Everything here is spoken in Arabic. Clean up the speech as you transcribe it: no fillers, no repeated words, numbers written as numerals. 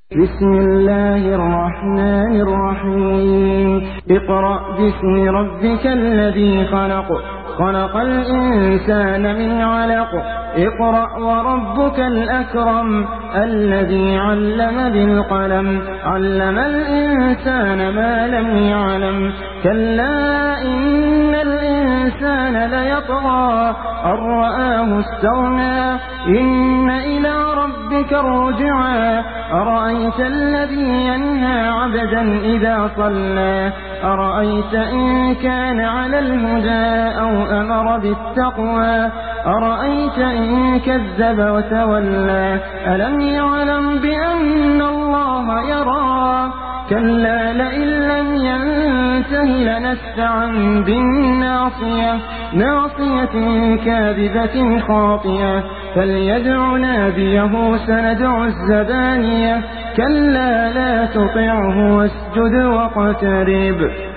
بسم الله الرحمن الرحيم. اقرأ باسم ربك الذي خلق، خلق الإنسان من علق. اقرأ وربك الأكرم الذي علم بالقلم، علم الإنسان ما لم يعلم. كلا إن الإنسان ليطغى أن رآه استغنى، إن إلى ربك الرجعى. أرأيت الذي ينهى عبدا إذا صلى، أرأيت إن كان على الهدى أو أمر بالتقوى، أرأيت إن كذب وتولى. ألم يعلم بأن الله يرى، كلا لئن لم ينته لنسفعا بالناصية، ناصية كاذبة خاطئة. فليدع ناديه سندع الزبانية، كلا لا تطعه واسجد واقترب.